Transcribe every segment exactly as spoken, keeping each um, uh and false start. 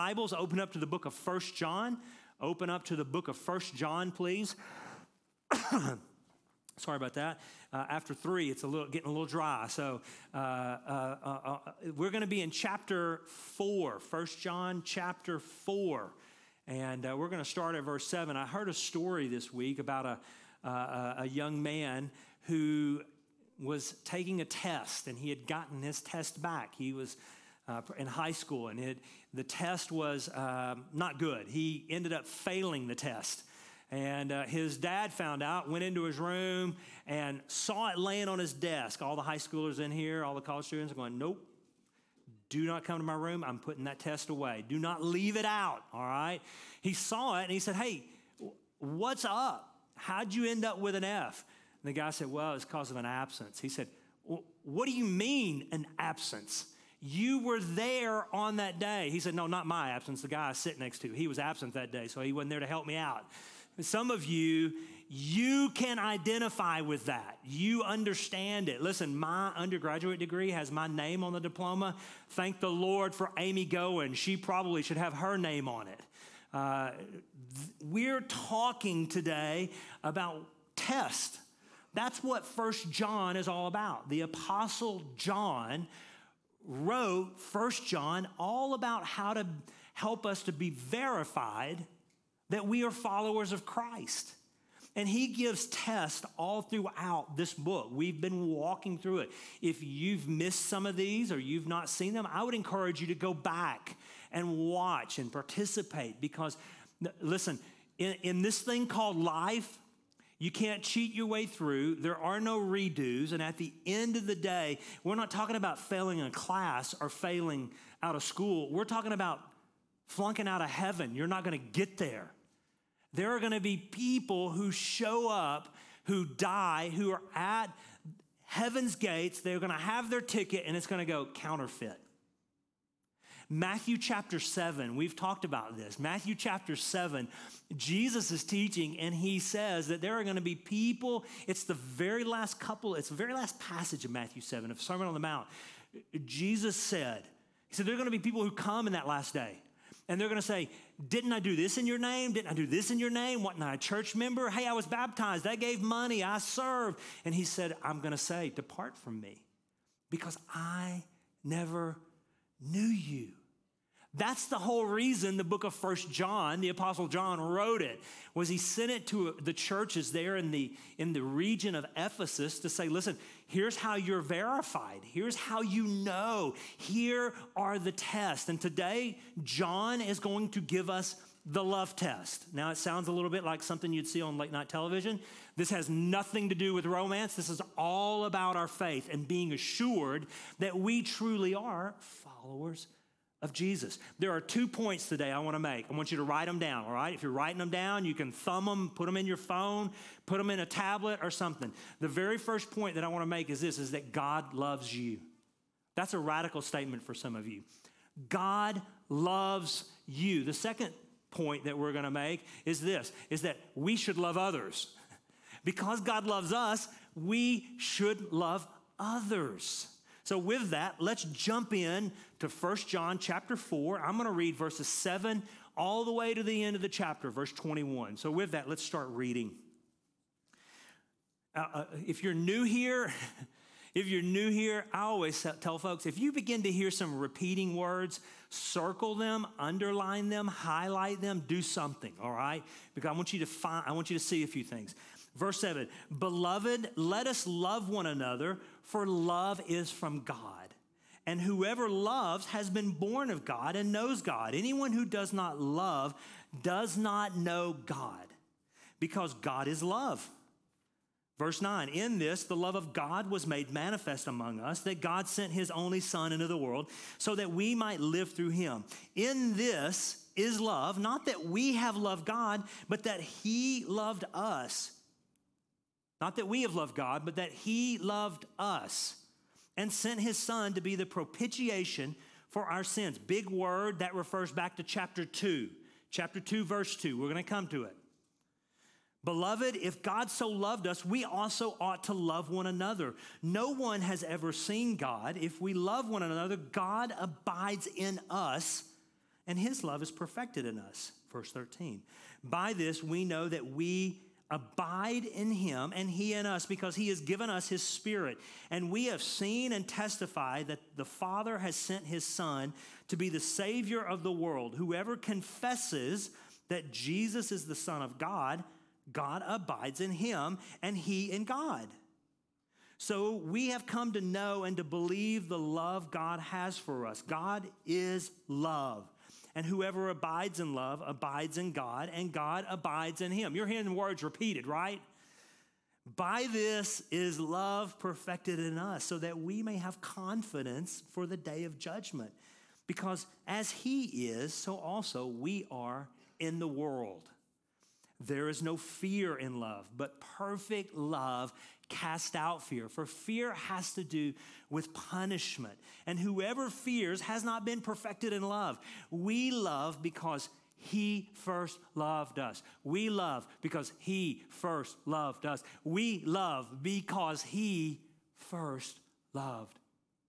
Bibles, open up to the book of First John. Open up to the book of First John, please. Sorry about that. Uh, after three, it's a little getting a little dry. So uh, uh, uh, uh, we're going to be in chapter four, First John chapter four. And uh, we're going to start at verse seven. I heard a story this week about a, uh, a young man who was taking a test, and he had gotten his test back. He was uh, in high school, and it, the test was um, not good. He ended up failing the test. And uh, his dad found out, went into his room, and saw it laying on his desk. All the high schoolers in here, all the college students are going, nope. Do not come to my room. I'm putting that test away. Do not leave it out, all right? He saw it, and he said, hey, what's up? How'd you end up with an F? And the guy said, well, it's because of an absence. He said, well, what do you mean an absence? You were there on that day. He said, no, not my absence. The guy I sit next to, he was absent that day, so he wasn't there to help me out. Some of you, you can identify with that. You understand it. Listen, my undergraduate degree has my name on the diploma. Thank the Lord for Amy Goen. She probably should have her name on it. Uh, th- we're talking today about test. That's what First John is all about. The Apostle John wrote First John all about how to help us to be verified that we are followers of Christ. And he gives tests all throughout this book. We've been walking through it. If you've missed some of these or you've not seen them, I would encourage you to go back and watch and participate because, listen, in, in this thing called life, you can't cheat your way through. There are no redos. And at the end of the day, we're not talking about failing a class or failing out of school. We're talking about flunking out of heaven. You're not going to get there. There are going to be people who show up, who die, who are at heaven's gates. They're going to have their ticket, and it's going to go counterfeit. Matthew chapter seven, we've talked about this. Matthew chapter seven, Jesus is teaching, and he says that there are going to be people. It's the very last couple, it's the very last passage of Matthew seven, of Sermon on the Mount. Jesus said, he said, there are going to be people who come in that last day. And they're going to say, didn't I do this in your name? Didn't I do this in your name? Wasn't I a church member? Hey, I was baptized. I gave money. I served. And he said, I'm going to say, depart from me because I never knew you. That's the whole reason the book of First John, the Apostle John wrote it, was he sent it to the churches there in the, in the region of Ephesus to say, listen, here's how you're verified. Here's how you know. Here are the tests. And today, John is going to give us the love test. Now, it sounds a little bit like something you'd see on late night television. This has nothing to do with romance. This is all about our faith and being assured that we truly are followers of Jesus. There are two points today I want to make. I want you to write them down, all right? If you're writing them down, you can thumb them, put them in your phone, put them in a tablet or something. The very first point that I want to make is this, is that God loves you. That's a radical statement for some of you. God loves you. The second point that we're going to make is this, is that we should love others. Because God loves us, we should love others. So with that, let's jump in to First John chapter four. I'm going to read verses seven all the way to the end of the chapter, verse twenty-one. So with that, let's start reading. Uh, uh, if you're new here, if you're new here, I always tell folks, if you begin to hear some repeating words, circle them, underline them, highlight them, do something, all right? Because I want you to find, I want you to see a few things. Verse seven, beloved, let us love one another, for love is from God. And whoever loves has been born of God and knows God. Anyone who does not love does not know God, because God is love. Verse nine, in this, the love of God was made manifest among us, that God sent his only Son into the world so that we might live through him. In this is love, not that we have loved God, but that he loved us. Not that we have loved God, but that he loved us and sent his Son to be the propitiation for our sins. Big word that refers back to chapter two. Chapter two, verse two. We're going to come to it. Beloved, if God so loved us, we also ought to love one another. No one has ever seen God. If we love one another, God abides in us, and his love is perfected in us. Verse thirteen. By this we know that we abide in him and he in us, because he has given us his Spirit. And we have seen and testified that the Father has sent his Son to be the Savior of the world. Whoever confesses that Jesus is the Son of God, God abides in him and he in God. So we have come to know and to believe the love God has for us. God is love. And whoever abides in love abides in God, and God abides in him. You're hearing the words repeated, right? By this is love perfected in us, so that we may have confidence for the day of judgment. Because as he is, so also we are in the world. There is no fear in love, but perfect love casts out fear. For fear has to do with punishment. And whoever fears has not been perfected in love. We love because he first loved us. We love because he first loved us. We love because he first loved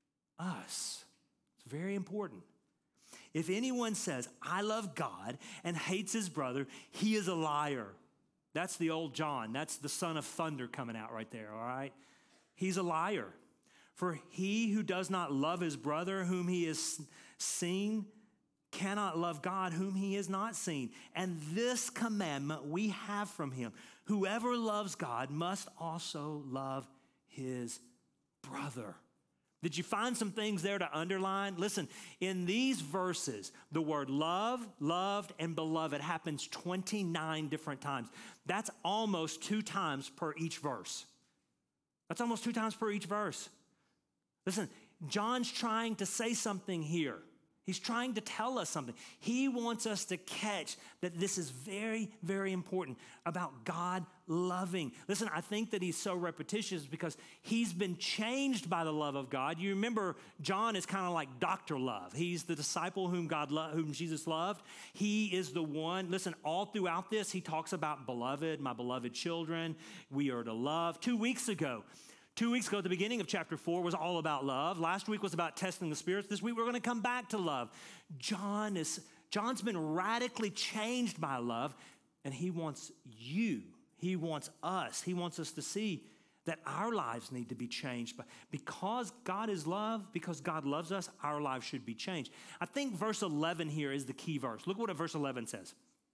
us. It's very important. If anyone says, I love God, and hates his brother, he is a liar. That's the old John. That's the son of thunder coming out right there, all right? He's a liar. For he who does not love his brother whom he has seen cannot love God whom he has not seen. And this commandment we have from him: whoever loves God must also love his brother. Did you find some things there to underline? Listen, in these verses, the word love, loved, and beloved happens twenty-nine different times. That's almost two times per each verse. That's almost two times per each verse. Listen, John's trying to say something here. He's trying to tell us something. He wants us to catch that this is very, very important about God loving. Listen, I think that he's so repetitious because he's been changed by the love of God. You remember, John is kind of like Doctor Love. He's the disciple whom God lo- whom Jesus loved. He is the one. Listen, all throughout this, he talks about beloved, my beloved children. We are to love. Two weeks ago, Two weeks ago, at the beginning of chapter four was all about love. Last week was about testing the spirits. This week, we're going to come back to love. John is, John's been radically changed by love, and he wants you. He wants us. He wants us to see that our lives need to be changed. But because God is love, because God loves us, our lives should be changed. I think verse eleven here is the key verse. Look what verse eleven says.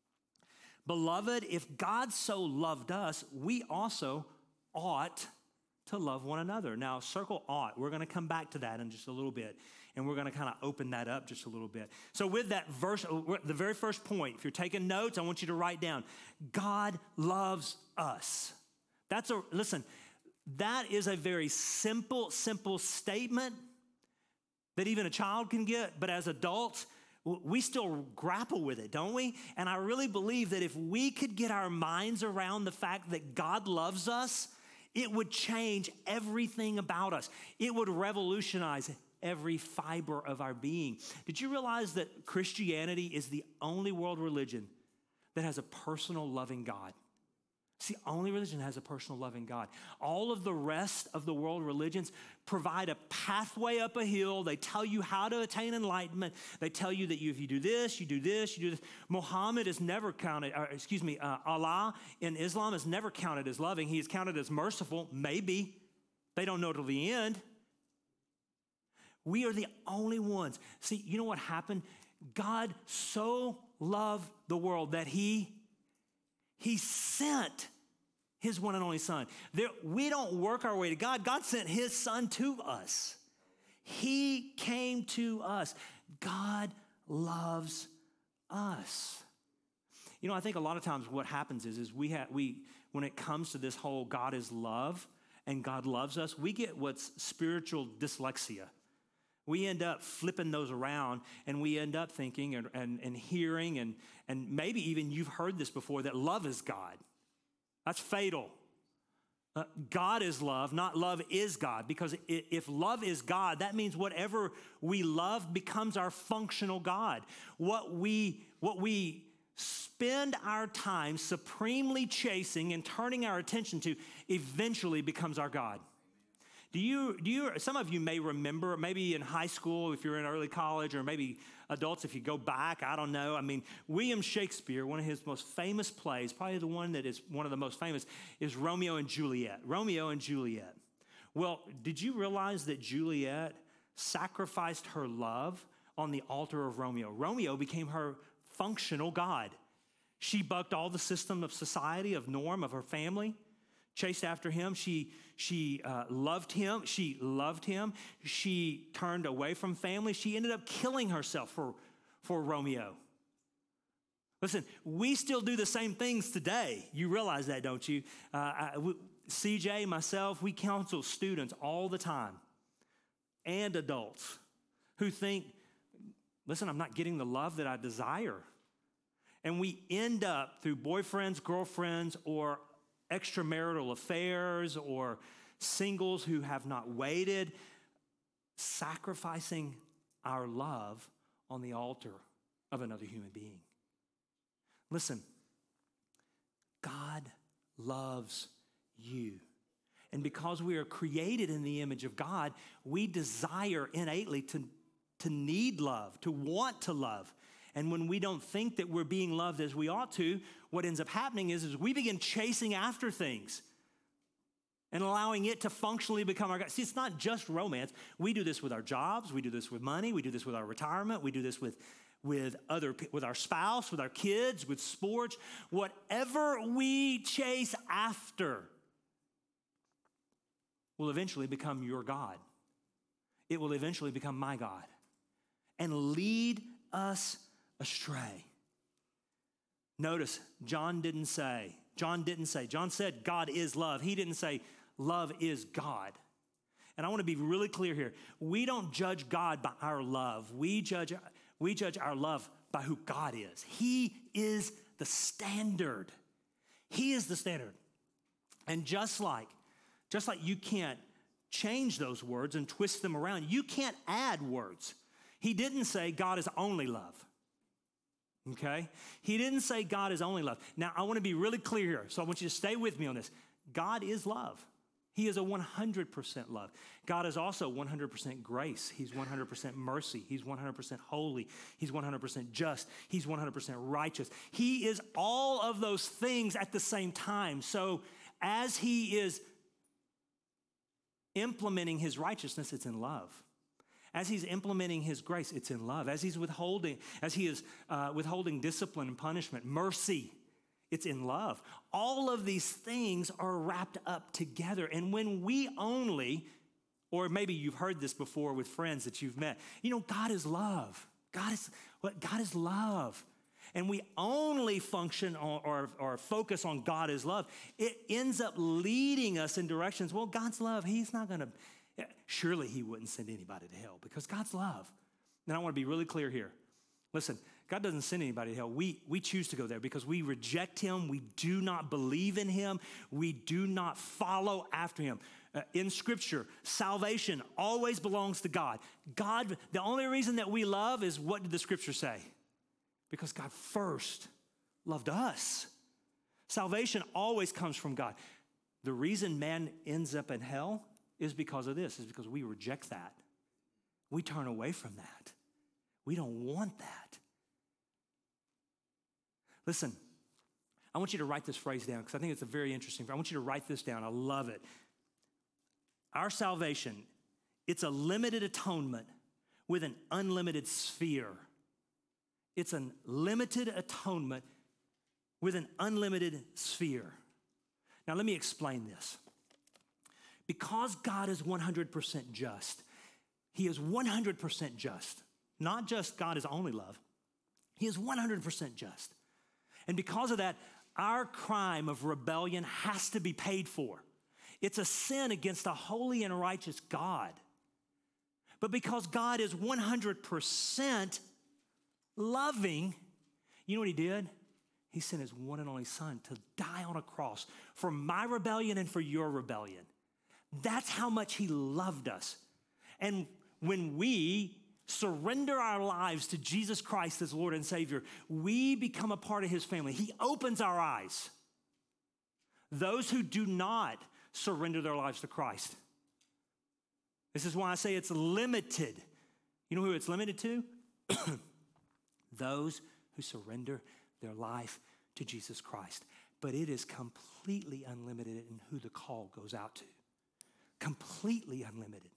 Beloved, if God so loved us, we also ought to love one another. Now, circle ought. We're going to come back to that in just a little bit, and we're going to kind of open that up just a little bit. So with that verse, the very first point, if you're taking notes, I want you to write down, God loves us. That's a, listen, that is a very simple, simple statement that even a child can get, but as adults, we still grapple with it, don't we? And I really believe that if we could get our minds around the fact that God loves us, it would change everything about us. It would revolutionize every fiber of our being. Did you realize that Christianity is the only world religion that has a personal, loving God? It's the only religion that has a personal, loving God. All of the rest of the world religions provide a pathway up a hill. They tell you how to attain enlightenment. They tell you that you, if you do this, you do this, you do this. Muhammad is never counted, or excuse me, uh, Allah in Islam is never counted as loving. He is counted as merciful, maybe. They don't know till the end. We are the only ones. See, you know what happened? God so loved the world that he He sent his one and only son. There, we don't work our way to God. God sent his son to us. He came to us. God loves us. You know, I think a lot of times what happens is, is we have, we, when it comes to this whole God is love and God loves us, we get what's spiritual dyslexia. We end up flipping those around, and we end up thinking and, and, and hearing, and, and maybe even you've heard this before, that love is God. That's fatal. Uh, God is love, not love is God. Because if love is God, that means whatever we love becomes our functional God. What we, what we spend our time supremely chasing and turning our attention to eventually becomes our God. Do you, do you, some of you may remember, maybe in high school, if you're in early college, or maybe adults, if you go back, I don't know. I mean, William Shakespeare, one of his most famous plays, probably the one that is one of the most famous, is Romeo and Juliet. Romeo and Juliet. Well, did you realize that Juliet sacrificed her love on the altar of Romeo? Romeo became her functional god. She bucked all the system of society, of norm, of her family, chased after him. She, she uh, loved him. She loved him. She turned away from family. She ended up killing herself for, for Romeo. Listen, we still do the same things today. You realize that, don't you? Uh, I, we, C J, myself, we counsel students all the time, and adults who think, listen, I'm not getting the love that I desire. And we end up through boyfriends, girlfriends, or extramarital affairs, or singles who have not waited, sacrificing our love on the altar of another human being. Listen, God loves you. And because we are created in the image of God, we desire innately to, to need love, to want to love. And when we don't think that we're being loved as we ought to, what ends up happening is, is we begin chasing after things and allowing it to functionally become our God. See, it's not just romance. We do this with our jobs. We do this with money. We do this with our retirement. We do this with, with, other, with our spouse, with our kids, with sports. Whatever we chase after will eventually become your God. It will eventually become my God and lead us astray. Notice, John didn't say, John didn't say, John said God is love. He didn't say love is God. And I want to be really clear here. We don't judge God by our love. We judge, we judge our love by who God is. He is the standard. He is the standard. And just like, just like you can't change those words and twist them around, you can't add words. He didn't say God is only love. Okay? He didn't say God is only love. Now, I want to be really clear here, so I want you to stay with me on this. God is love. He is a one hundred percent love. God is also one hundred percent grace. He's one hundred percent mercy. He's one hundred percent holy. He's one hundred percent just. He's one hundred percent righteous. He is all of those things at the same time. So as he is implementing his righteousness, it's in love. As he's implementing his grace, it's in love. As he's withholding, as he is uh, withholding discipline and punishment, mercy, it's in love. All of these things are wrapped up together. And when we only, or maybe you've heard this before with friends that you've met, you know, God is love. God is what? God is love. And we only function on, or, or focus on God is love, it ends up leading us in directions, well, God's love, he's not going to, surely he wouldn't send anybody to hell because God's love. And I want to be really clear here. Listen, God doesn't send anybody to hell. We, we choose to go there because we reject him. We do not believe in him. We do not follow after him. Uh, in Scripture, salvation always belongs to God. God, the only reason that we love is, what did the Scripture say? Because God first loved us. Salvation always comes from God. The reason man ends up in hell is because of this, is because we reject that. We turn away from that. We don't want that. Listen, I want you to write this phrase down because I think it's a very interesting phrase. I want you to write this down. I love it. Our salvation, it's a limited atonement with an unlimited sphere. It's a limited atonement with an unlimited sphere. Now, let me explain this. Because God is one hundred percent just, he is one hundred percent just. Not just God is only love. He is one hundred percent just. And because of that, our crime of rebellion has to be paid for. It's a sin against a holy and righteous God. But because God is one hundred percent loving, you know what he did? He sent his one and only son to die on a cross for my rebellion and for your rebellion. That's how much he loved us. And when we surrender our lives to Jesus Christ as Lord and Savior, we become a part of his family. He opens our eyes. Those who do not surrender their lives to Christ, This is why I say it's limited. You know who it's limited to? Those who surrender their life to Jesus Christ. But it is completely unlimited in who the call goes out to. Completely unlimited.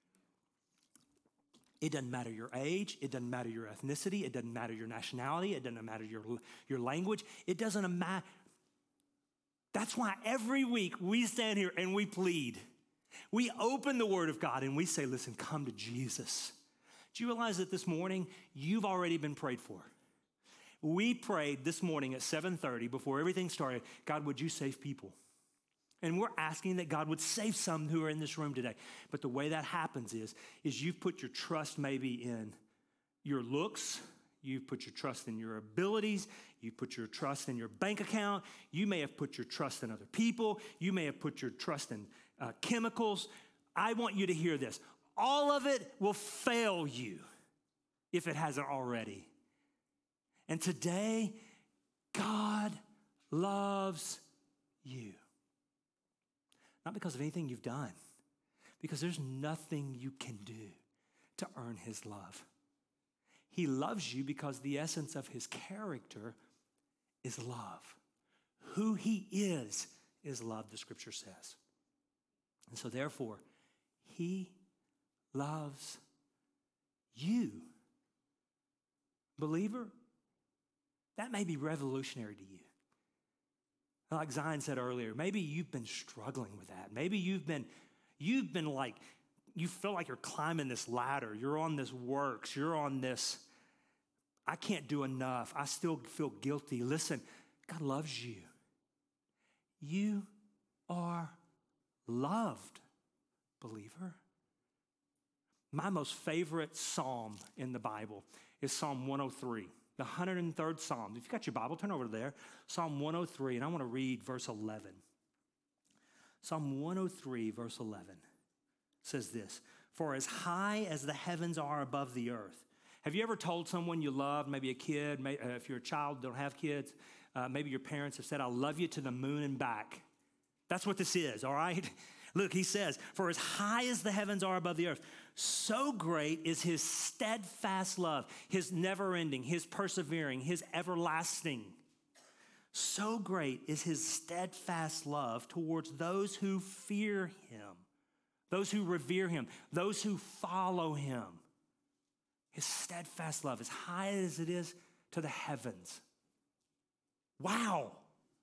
It doesn't matter your age. It doesn't matter your ethnicity. It doesn't matter your nationality. It doesn't matter your, your language. It doesn't matter. That's why every week we stand here and we plead. We open the Word of God and we say, listen, come to Jesus. Do you realize that this morning you've already been prayed for? We prayed this morning at seven thirty before everything started, God, would you save people? And we're asking that God would save some who are in this room today. But the way that happens is, is you've put your trust maybe in your looks. You've put your trust in your abilities. You put your trust in your bank account. You may have put your trust in other people. You may have put your trust in uh, chemicals. I want you to hear this. All of it will fail you if it hasn't already. And today, God loves you. Not because of anything you've done, because there's nothing you can do to earn his love. He loves you because the essence of his character is love. Who he is, is love, the scripture says. And so therefore, he loves you. Believer, that may be revolutionary to you. Like Zion said earlier, maybe you've been struggling with that. Maybe you've been, you've been like, you feel like you're climbing this ladder. You're on this works. You're on this, I can't do enough. I still feel guilty. Listen, God loves you. You are loved, believer. My most favorite psalm in the Bible is Psalm one oh three. The one hundred third Psalm. If you've got your Bible, turn over there. Psalm one oh three, and I want to read verse eleven. Psalm one oh three, verse eleven says this, for as high as the heavens are above the earth. Have you ever told someone you love, maybe a kid, maybe, uh, if you're a child, don't have kids, uh, maybe your parents have said, I love you to the moon and back. That's what this is, all right? Look, he says, for as high as the heavens are above the earth, so great is his steadfast love, his never ending, his persevering, his everlasting. So great is his steadfast love towards those who fear him, those who revere him, those who follow him. His steadfast love, as high as it is to the heavens. Wow.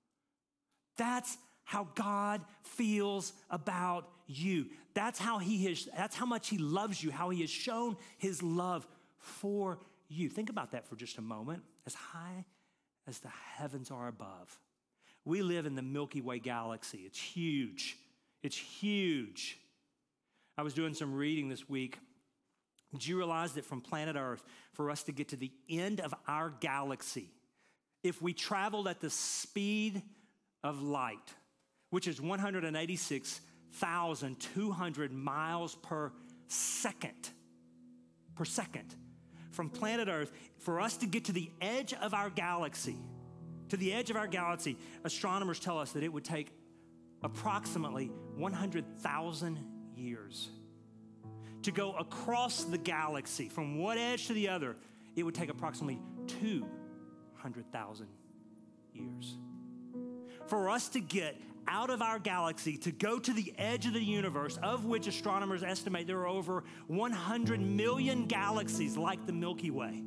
That's how God feels about you. That's how he is, that's how much he loves you, how he has shown his love for you. Think about that for just a moment. As high as the heavens are above. We live in the Milky Way galaxy. It's huge. It's huge. I was doing some reading this week. Did you realize that from planet Earth, for us to get to the end of our galaxy, if we traveled at the speed of light, which is one hundred eighty-six thousand two hundred miles per second, per second, from planet Earth, for us to get to the edge of our galaxy, to the edge of our galaxy, astronomers tell us that it would take approximately one hundred thousand years. To go across the galaxy from one edge to the other, it would take approximately two hundred thousand years. For us to get out of our galaxy, to go to the edge of the universe, of which astronomers estimate there are over one hundred million galaxies like the Milky Way.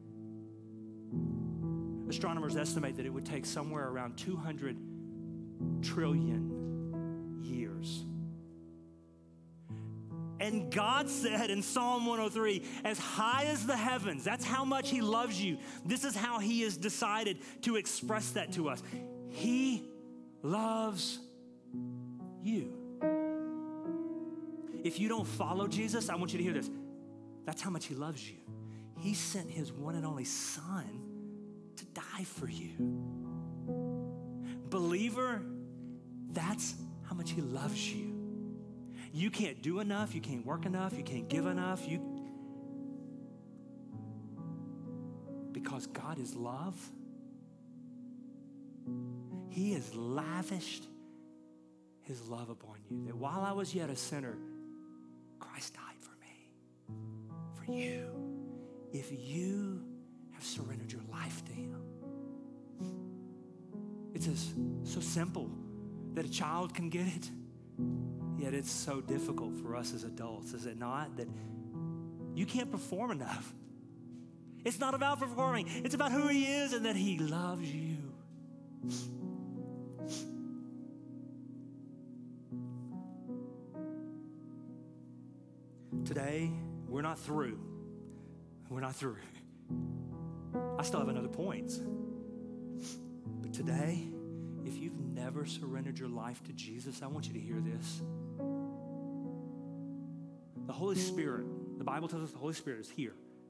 Astronomers estimate that it would take somewhere around two hundred trillion years. And God said in Psalm one oh three, as high as the heavens, that's how much he loves you. This is how he has decided to express that to us. He loves you. If you don't follow Jesus, I want you to hear this. That's how much he loves you. He sent his one and only son to die for you. Believer, that's how much he loves you. You can't do enough. You can't work enough. You can't give enough. You, because God is love. He has lavished his love upon you. That while I was yet a sinner, Christ died for me, for you. If you have surrendered your life to him. It's as, so simple that a child can get it, yet it's so difficult for us as adults, is it not? That you can't perform enough. It's not about performing. It's about who he is and that he loves you. Today, we're not through. We're not through. I still have another point. But today, if you've never surrendered your life to Jesus, I want you to hear this. The Holy Spirit, the Bible tells us the Holy Spirit is here,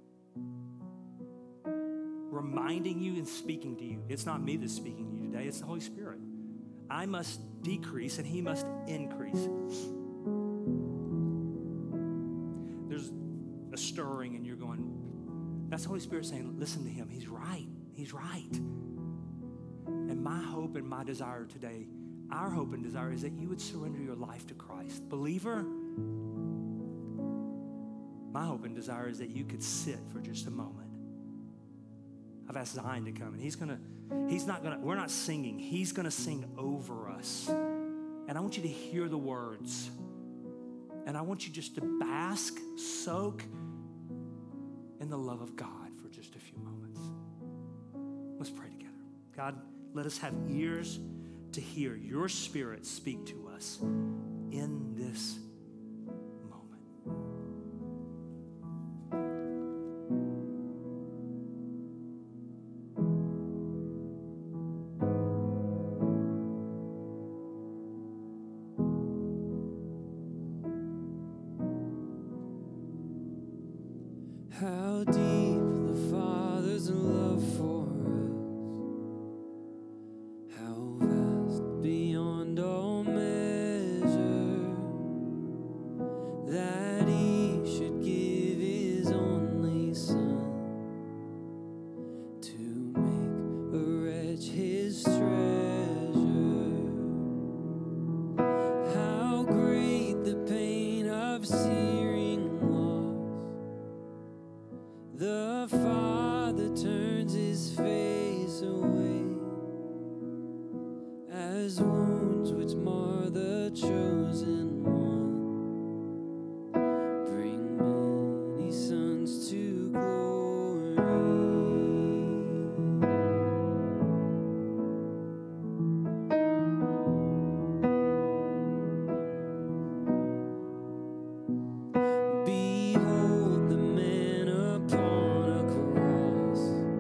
reminding you and speaking to you. It's not me that's speaking to you today, it's the Holy Spirit. I must decrease and he must increase. There's a stirring and you're going, that's the Holy Spirit saying, listen to him. He's right. He's right. And my hope and my desire today, our hope and desire is that you would surrender your life to Christ. Believer, my hope and desire is that you could sit for just a moment. I've asked Zion to come, and he's gonna, he's not gonna, we're not singing. He's gonna sing over us. And I want you to hear the words. And I want you just to bask, soak in the love of God for just a few moments. Let's pray together. God, let us have ears to hear your Spirit speak to us in this moment. How deep the Father's love for us, how vast beyond all measure, that he should give his only Son to make a wretch his treasure. How great the pain of searing loss. The Father turns his face away as wounds which mar the chosen one bring many sons to glory. Behold the man upon a cross,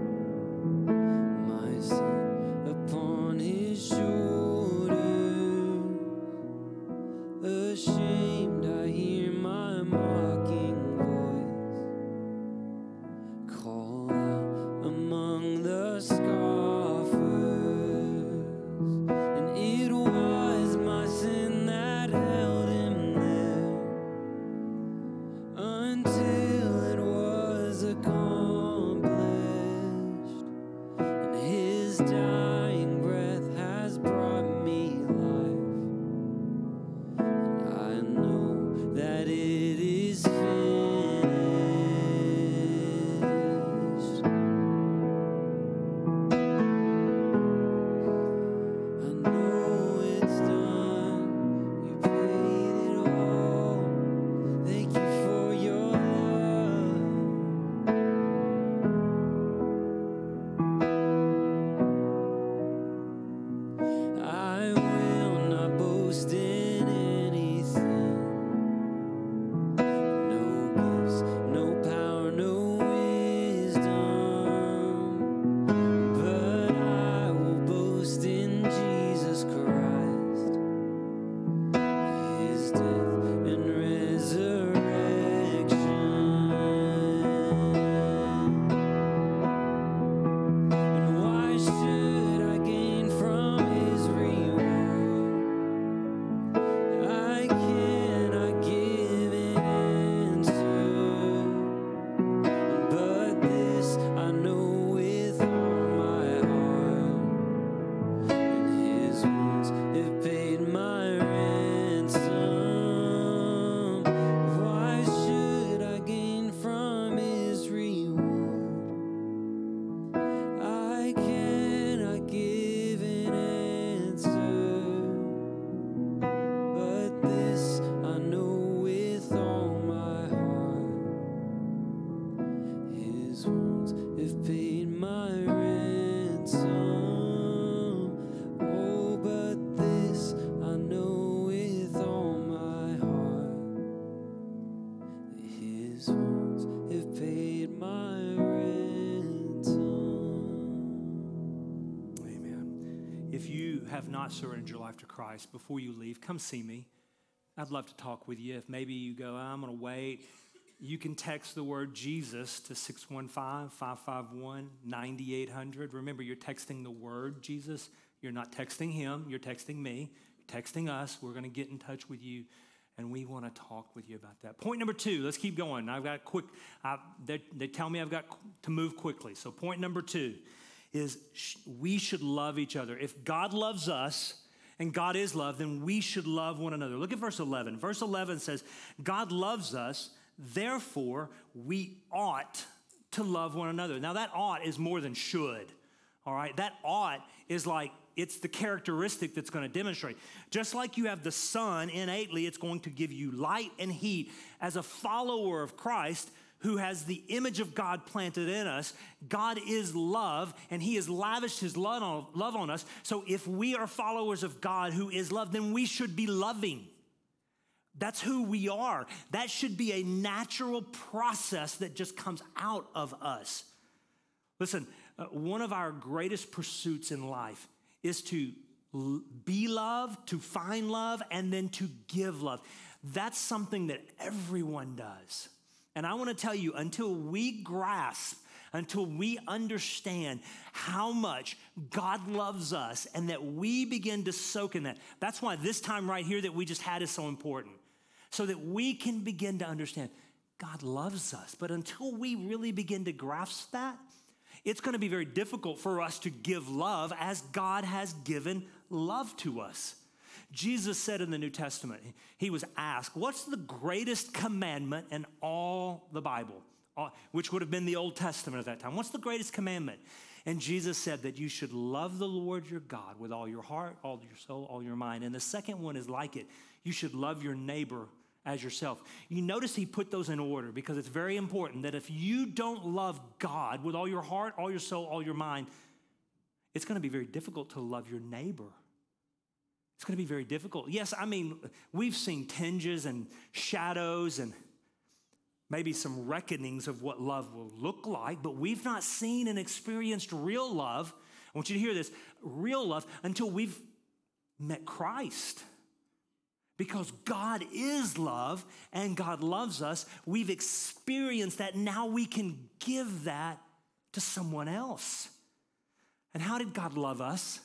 my sin upon his shoulders. Ashamed, I hear my mocking voice call out among the scoffers, and it was my sin that held him there until it was accomplished, and his dying breath has brought me life, and I know that it is finished. I know it's done. You paid it all. Thank you for your love. If you have not surrendered your life to Christ, before you leave, come see me. I'd love to talk with you. If maybe you go, I'm going to wait, you can text the word Jesus to six one five, five five one, nine eight hundred. Remember, you're texting the word Jesus. You're not texting him. You're texting me. You're texting us. We're going to get in touch with you, and we want to talk with you about that. Point number two, let's keep going. I've got quick, I, they, they tell me I've got to move quickly. So point number two is sh- we should love each other. If God loves us, and God is love, then we should love one another. Look at verse eleven. Verse eleven says, God loves us, therefore we ought to love one another. Now that ought is more than should, all right? That ought is like, it's the characteristic that's going to demonstrate. Just like you have the sun innately, it's going to give you light and heat. As a follower of Christ, who has the image of God planted in us, God is love, and he has lavished his love on, love on us. So if we are followers of God who is love, then we should be loving. That's who we are. That should be a natural process that just comes out of us. Listen, uh, one of our greatest pursuits in life is to l- be loved, to find love, and then to give love. That's something that everyone does. And I want to tell you, until we grasp, until we understand how much God loves us and that we begin to soak in that, that's why this time right here that we just had is so important. So that we can begin to understand God loves us. But until we really begin to grasp that, it's going to be very difficult for us to give love as God has given love to us. Jesus said in the New Testament, he was asked, what's the greatest commandment in all the Bible? Which would have been the Old Testament at that time. What's the greatest commandment? And Jesus said that you should love the Lord your God with all your heart, all your soul, all your mind. And the second one is like it. You should love your neighbor as yourself. You notice he put those in order because it's very important that if you don't love God with all your heart, all your soul, all your mind, it's going to be very difficult to love your neighbor. It's going to be very difficult. Yes, I mean, we've seen tinges and shadows and maybe some reckonings of what love will look like, but we've not seen and experienced real love. I want you to hear this, real love, until we've met Christ. Because God is love and God loves us. We've experienced that. Now we can give that to someone else. And how did God love us?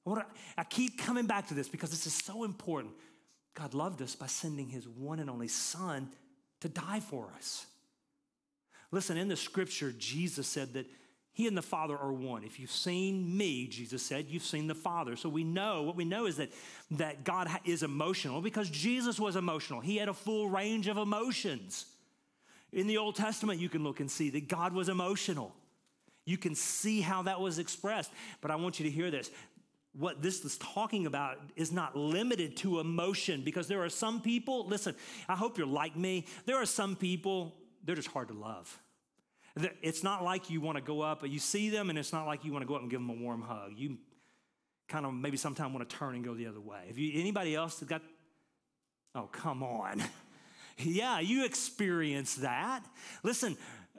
I keep coming back to this because this is so important. God loved us by sending his one and only son to die for us. Listen, in the scripture, Jesus said that he and the Father are one. If you've seen me, Jesus said, you've seen the Father. So we know, what we know is that, that God is emotional because Jesus was emotional. He had a full range of emotions. In the Old Testament, you can look and see that God was emotional. You can see how that was expressed. But I want you to hear this. What this is talking about is not limited to emotion because there are some people, listen, I hope you're like me. There are some people, they're just hard to love. It's not like you want to go up, you see them, and it's not like you want to go up and give them a warm hug. You kind of maybe sometime want to turn and go the other way. Have you, anybody else that got, oh, come on. Yeah, you experience that. Listen,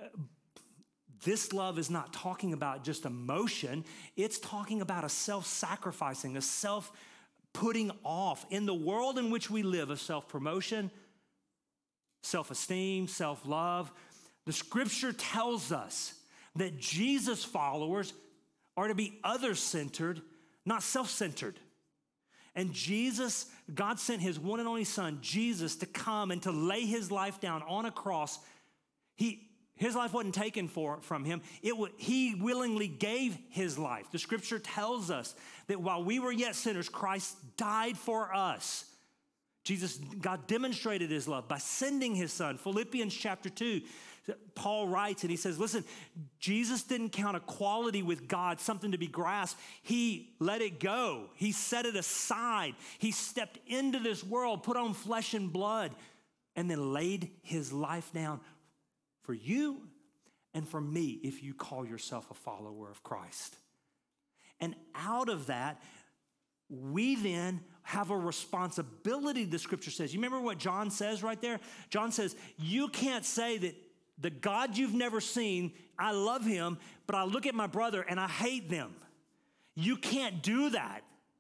this love is not talking about just emotion. It's talking about a self-sacrificing, a self-putting off. In the world in which we live of self-promotion, self-esteem, self-love, the scripture tells us that Jesus followers are to be other-centered, not self-centered. And Jesus, God sent his one and only son, Jesus, to come and to lay his life down on a cross. He, his life wasn't taken for, from him. It w- he willingly gave his life. The scripture tells us that while we were yet sinners, Christ died for us. Jesus, God demonstrated his love by sending his son. Philippians chapter two, Paul writes and he says, listen, Jesus didn't count equality with God something to be grasped. He let it go. He set it aside. He stepped into this world, put on flesh and blood, and then laid his life down for you and for me if you call yourself a follower of Christ. And out of that, we then have a responsibility, the scripture says. You remember what John says right there? John says, you can't say that the God you've never seen, I love him, but I look at my brother and I hate them. You can't do that.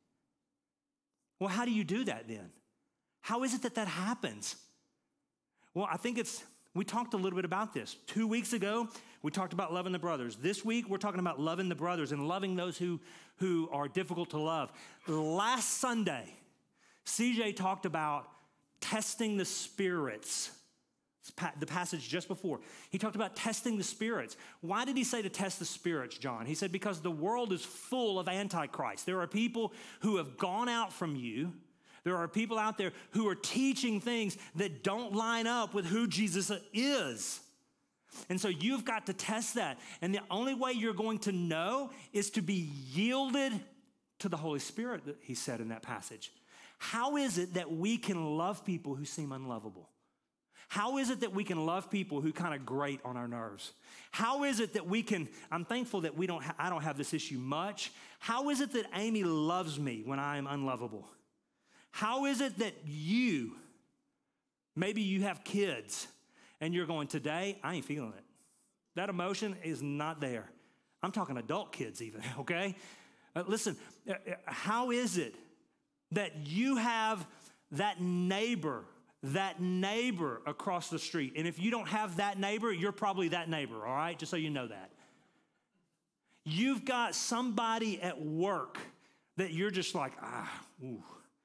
Well, how do you do that then? How is it that that happens? Well, I think it's, we talked a little bit about this. Two weeks ago, we talked about loving the brothers. This week, we're talking about loving the brothers and loving those who, who are difficult to love. Last Sunday, C J talked about testing the spirits. The passage just before. He talked about testing the spirits. Why did he say to test the spirits, John? He said, because the world is full of antichrist. There are people who have gone out from you. There are people out there who are teaching things that don't line up with who Jesus is. And so you've got to test that. And the only way you're going to know is to be yielded to the Holy Spirit, that he said in that passage. How is it that we can love people who seem unlovable? How is it that we can love people who kind of grate on our nerves? How is it that we can, I'm thankful that we don't, ha- I don't have this issue much. How is it that Amy loves me when I am unlovable? How is it that you, maybe you have kids and you're going, today, I ain't feeling it. That emotion is not there. I'm talking adult kids even, okay? Uh, listen, uh, how is it that you have that neighbor that neighbor across the street? And if you don't have that neighbor, you're probably that neighbor, all right? Just so you know that. You've got somebody at work that you're just like, ah, ooh.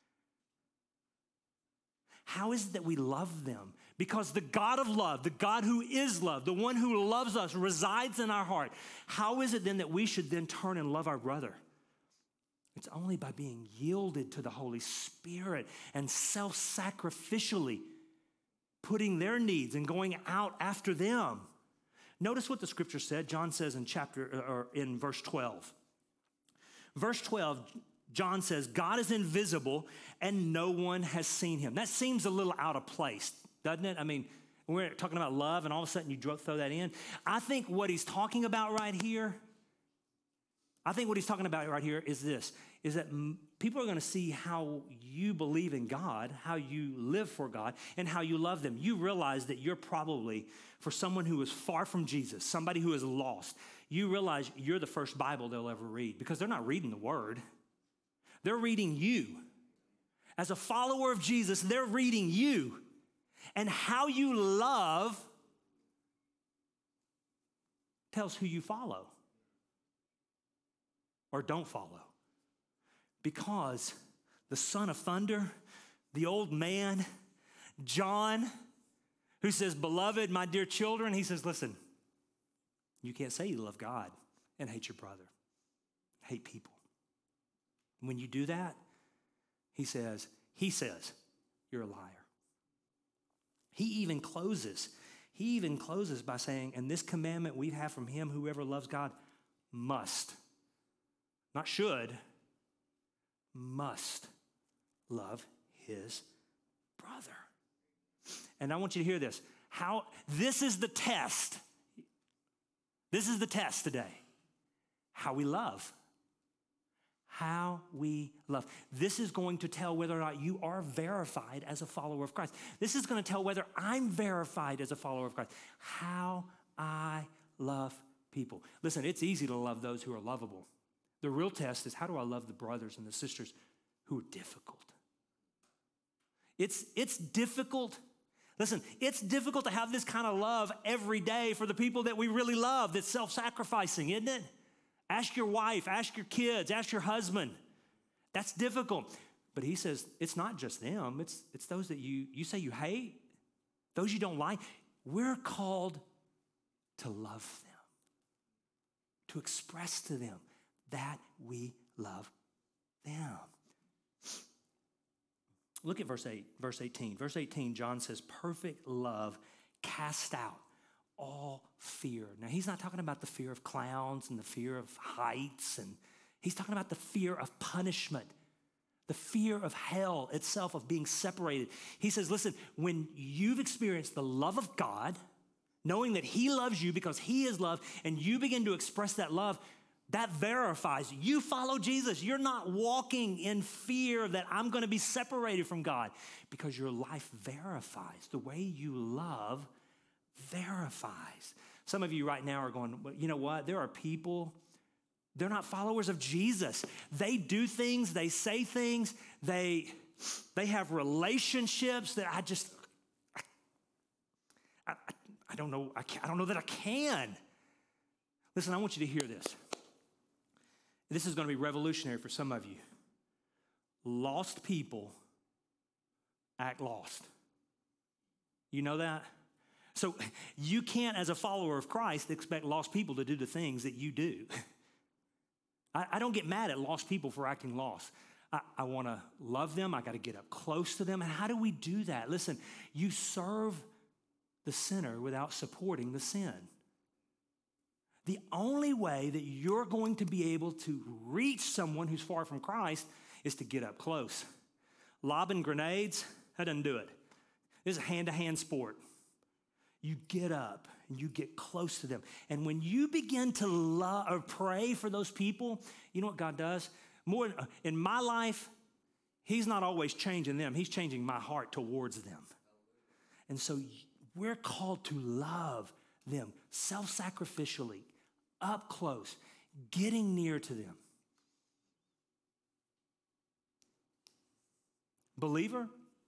How is it that we love them? Because the God of love, the God who is love, the one who loves us resides in our heart. How is it then that we should then turn and love our brother? It's only by being yielded to the Holy Spirit and self-sacrificially putting their needs and going out after them. Notice what the scripture said. John says in chapter or in verse twelve. Verse twelve, John says, God is invisible and no one has seen him. That seems a little out of place, doesn't it? I mean, we're talking about love and all of a sudden you throw that in. I think what he's talking about right here I think what he's talking about right here is this, is that m- people are going to see how you believe in God, how you live for God, and how you love them. You realize that you're probably, for someone who is far from Jesus, somebody who is lost, you realize you're the first Bible they'll ever read because they're not reading the Word. They're reading you. As a follower of Jesus, they're reading you. And how you love tells who you follow or don't follow. Because the son of thunder, the old man, John, who says, beloved, my dear children, he says, listen, you can't say you love God and hate your brother, hate people. When you do that, he says, he says, you're a liar. He even closes, he even closes by saying, and this commandment we have from him, whoever loves God must, not should, must love his brother. And I want you to hear this. How this is the test. This is the test today. How we love. How we love. This is going to tell whether or not you are verified as a follower of Christ. This is going to tell whether I'm verified as a follower of Christ. How I love people. Listen, it's easy to love those who are lovable. The real test is, how do I love the brothers and the sisters who are difficult? It's, it's difficult. Listen, it's difficult to have this kind of love every day for the people that we really love, that's self-sacrificing, isn't it? Ask your wife, ask your kids, ask your husband. That's difficult. But he says, it's not just them. It's, it's those that you, you say you hate, those you don't like. We're called to love them, to express to them that we love them. Look at verse eight, verse eighteen. Verse eighteen, John says, perfect love casts out all fear. Now, he's not talking about the fear of clowns and the fear of heights, and he's talking about the fear of punishment, the fear of hell itself, of being separated. He says, listen, when you've experienced the love of God, knowing that he loves you because he is love, and you begin to express that love, that verifies you follow Jesus. You're not walking in fear that I'm going to be separated from God, because your life verifies. The way you love verifies. Some of you right now are going, well, you know what? There are people They're not followers of Jesus. They do things, they say things, they, they have relationships that I just, I, I, I don't know, I, can't, I don't know that I can. Listen, I want you to hear this. This is going to be revolutionary for some of you. Lost people act lost. You know that? So you can't, as a follower of Christ, expect lost people to do the things that you do. I, I don't get mad at lost people for acting lost. I, I want to love them. I got to get up close to them. And how do we do that? Listen, you serve the sinner without supporting the sin. The only way that you're going to be able to reach someone who's far from Christ is to get up close. Lobbing grenades, that doesn't do it. This is a hand-to-hand sport. You get up and you get close to them. And when you begin to love or pray for those people, you know what God does? More in my life, he's not always changing them. He's changing my heart towards them. And so we're called to love them self-sacrificially, up close, getting near to them. Believer,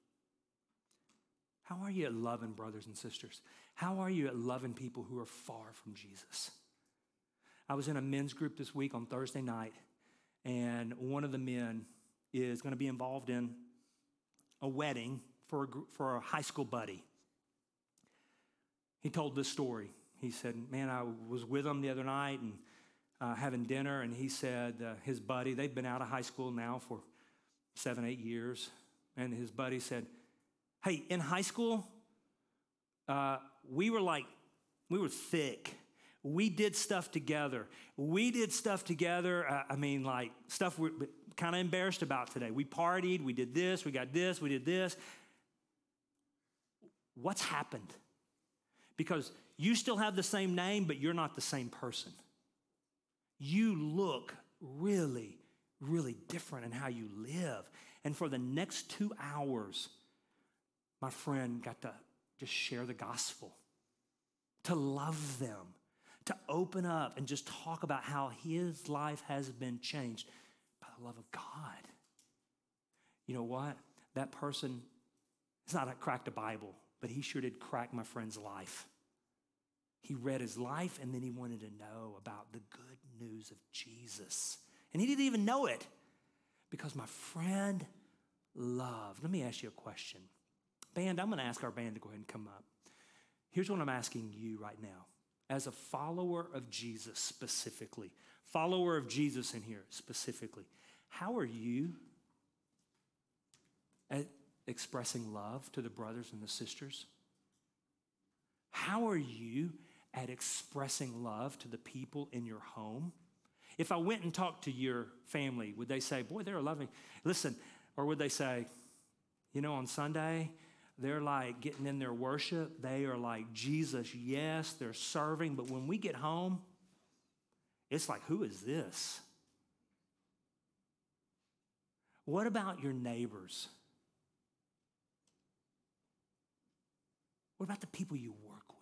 how are you at loving brothers and sisters? How are you at loving people who are far from Jesus? I was in a men's group this week on Thursday night, and one of the men is going to be involved in a wedding for a, for a high school buddy. He told this story. He said, man, I was with him the other night and uh, having dinner, and he said uh, his buddy, they've been out of high school now for seven, eight years, and his buddy said, hey, in high school, uh, we were like, we were thick. We did stuff together. We did stuff together, uh, I mean, like stuff we're kind of embarrassed about today. We partied, we did this, we got this, we did this. What's happened? Because you still have the same name, but you're not the same person. You look really, really different in how you live. And for the next two hours, my friend got to just share the gospel, to love them, to open up and just talk about how his life has been changed by the love of God. You know what? That person, it's not cracked a Bible, but he sure did crack my friend's life. He read his life, and then he wanted to know about the good news of Jesus. And he didn't even know it because my friend loved. Let me ask you a question. Band, I'm going to ask our band to go ahead and come up. Here's what I'm asking you right now. As a follower of Jesus specifically, follower of Jesus in here specifically, how are you at expressing love to the brothers and the sisters? How are you at expressing love to the people in your home? If I went and talked to your family, would they say, boy, they're loving? Listen, or would they say, you know, on Sunday, they're like getting in their worship. They are like, Jesus, yes, they're serving. But when we get home, it's like, who is this? What about your neighbors? What about the people you work with?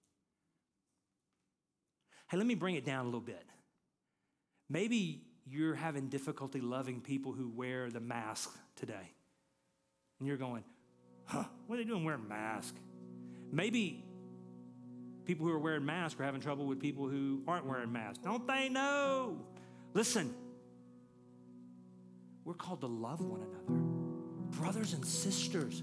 Hey, let me bring it down a little bit. Maybe you're having difficulty loving people who wear the mask today. And you're going, huh, what are they doing wearing masks? Maybe people who are wearing masks are having trouble with people who aren't wearing masks. Don't they know? Listen, we're called to love one another. Brothers and sisters.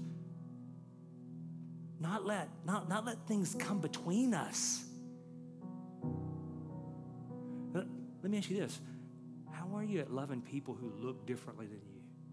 Not let, not, not let things come between us. Let, let me ask you this. How are you at loving people who look differently than you?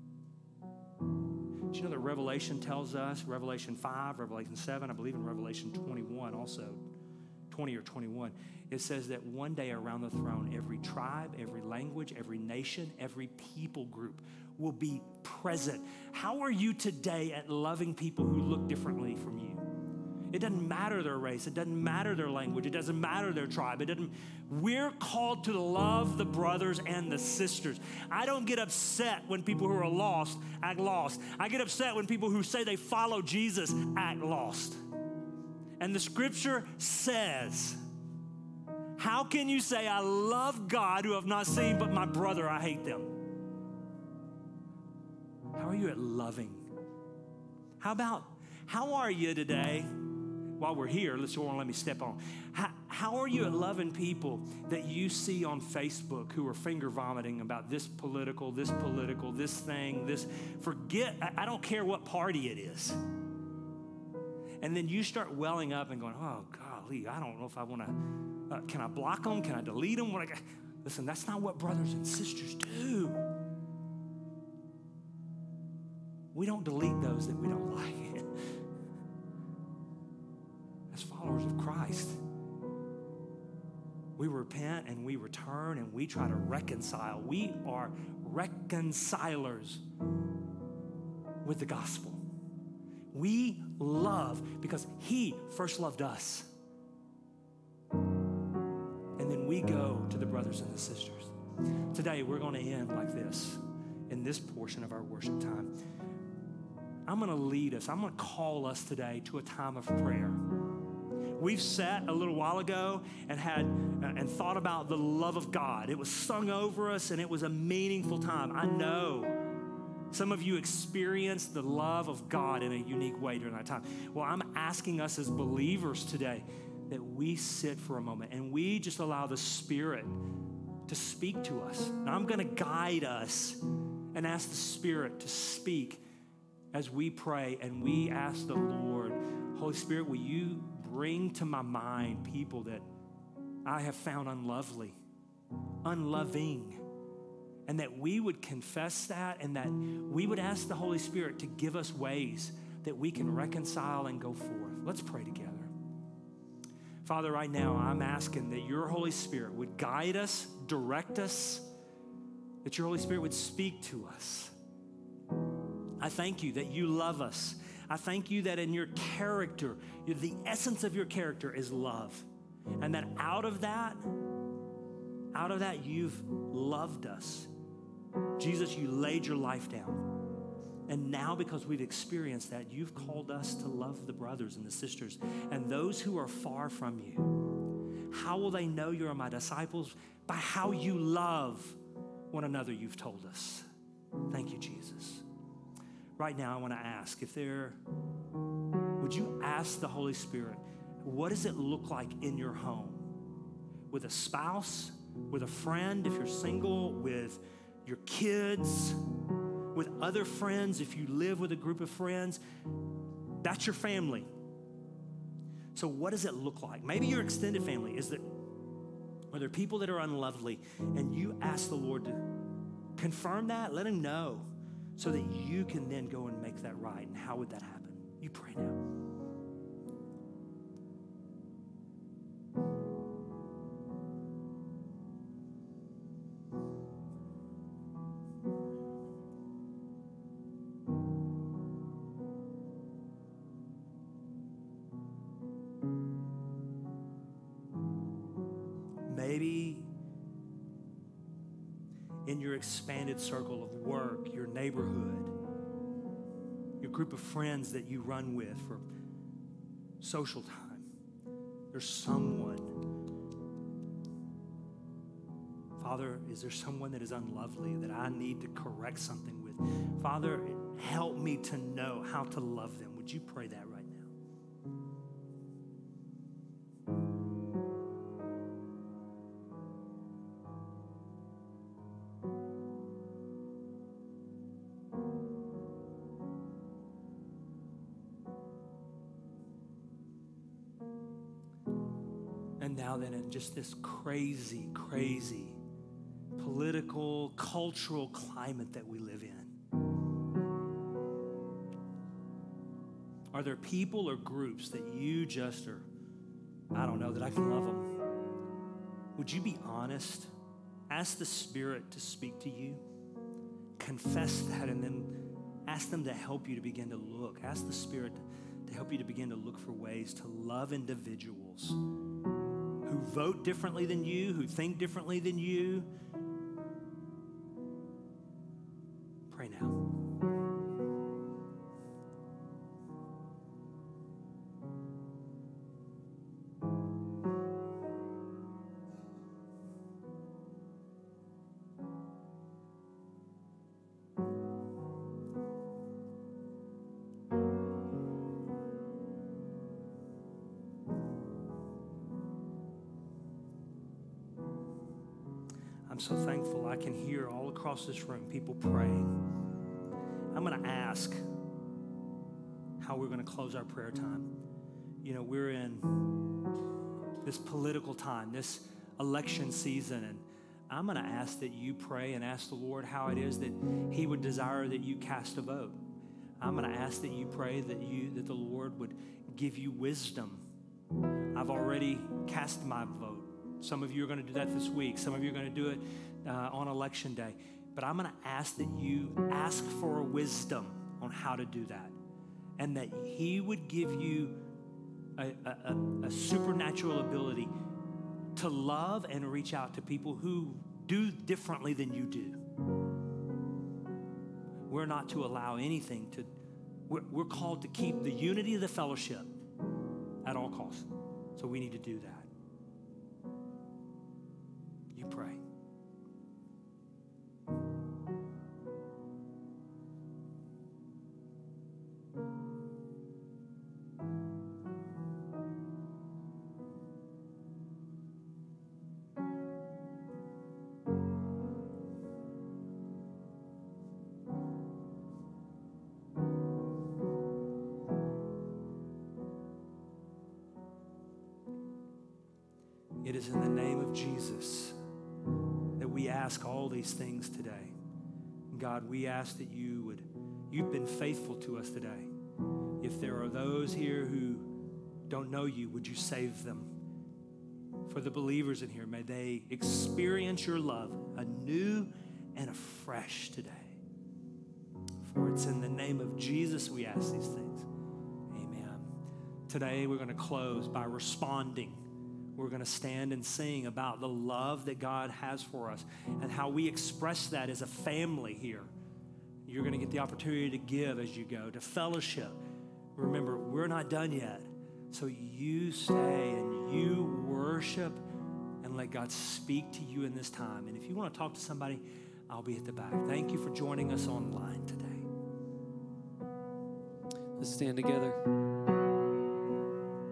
Do you know that Revelation tells us, Revelation five, Revelation seven, I believe in Revelation twenty-one also, twenty or twenty-one, it says that one day around the throne, every tribe, every language, every nation, every people group will be present. How are you today at loving people who look differently from you? It doesn't matter their race. It doesn't matter their language. It doesn't matter their tribe. It doesn't. We're called to love the brothers and the sisters. I don't get upset when people who are lost act lost. I get upset when people who say they follow Jesus act lost. And the scripture says, How can you say, I love God who have not seen, but my brother, I hate them? How are you at loving? How about, how are you today? While we're here, let's go on, let me step on. How, how are you at loving people that you see on Facebook who are finger vomiting about this political, this political, this thing, this, forget, I, I don't care what party it is. And then you start welling up and going, oh, golly, I don't know if I want to, uh, can I block them? Can I delete them? What I, listen, that's not what brothers and sisters do. We don't delete those that we don't like. As followers of Christ, we repent and we return and we try to reconcile. We are reconcilers with the gospel. We love because he first loved us. And then we go to the brothers and the sisters. Today, we're going to end like this in this portion of our worship time. I'm going to lead us. I'm going to call us today to a time of prayer. We've sat a little while ago and had uh, and thought about the love of God. It was sung over us, and it was a meaningful time. I know some of you experienced the love of God in a unique way during that time. Well, I'm asking us as believers today that we sit for a moment and we just allow the Spirit to speak to us. Now, I'm going to guide us and ask the Spirit to speak as we pray and we ask the Lord, Holy Spirit, will you bring to my mind people that I have found unlovely, unloving, and that we would confess that and that we would ask the Holy Spirit to give us ways that we can reconcile and go forth. Let's pray together. Father, right now, I'm asking that your Holy Spirit would guide us, direct us, that your Holy Spirit would speak to us. I thank you that you love us. I thank you that in your character, the essence of your character is love. And that out of that, out of that, you've loved us. Jesus, you laid your life down. And now, because we've experienced that, you've called us to love the brothers and the sisters and those who are far from you. How will they know you're my disciples? By how you love one another, you've told us. Thank you, Jesus. Right now, I want to ask if there, would you ask the Holy Spirit, what does it look like in your home? With a spouse, with a friend, if you're single, with your kids, with other friends, if you live with a group of friends, that's your family. So what does it look like? Maybe your extended family. Is that, are there people that are unlovely? And you ask the Lord to confirm that, let him know, so that you can then go and make that right. And how would that happen? You pray now. Maybe in your expanded circle of work, your neighborhood, your group of friends that you run with for social time, there's someone. Father, is there someone that is unlovely that I need to correct something with? Father, help me to know how to love them. Would you pray that right now? And now then, in just this crazy, crazy political, cultural climate that we live in, are there people or groups that you just are, I don't know, that I can love them? Would you be honest? Ask the Spirit to speak to you. Confess that, and then ask them to help you to begin to look. Ask the Spirit to help you to begin to look for ways to love individuals who vote differently than you, who think differently than you. Pray now. I'm so thankful I can hear all across this room people praying. I'm going to ask how we're going to close our prayer time. You know, we're in this political time, this election season, and I'm going to ask that you pray and ask the Lord how it is that he would desire that you cast a vote. I'm going to ask that you pray that you that the Lord would give you wisdom. I've already cast my vote. Some of you are going to do that this week. Some of you are going to do it uh, on election day. But I'm going to ask that you ask for wisdom on how to do that, and that he would give you a, a, a supernatural ability to love and reach out to people who do differently than you do. We're not to allow anything to, we're, we're called to keep the unity of the fellowship at all costs. So we need to do that. You pray. It is in the name of Jesus that we ask all these things today. God, we ask that you would, you've been faithful to us today. If there are those here who don't know you, would you save them? For the believers in here, may they experience your love anew and afresh today. For it's in the name of Jesus we ask these things. Amen. Today we're going to close by responding. We're going to stand and sing about the love that God has for us and how we express that as a family here. You're going to get the opportunity to give as you go, to fellowship. Remember, we're not done yet. So you stay and you worship and let God speak to you in this time. And if you want to talk to somebody, I'll be at the back. Thank you for joining us online today. Let's stand together.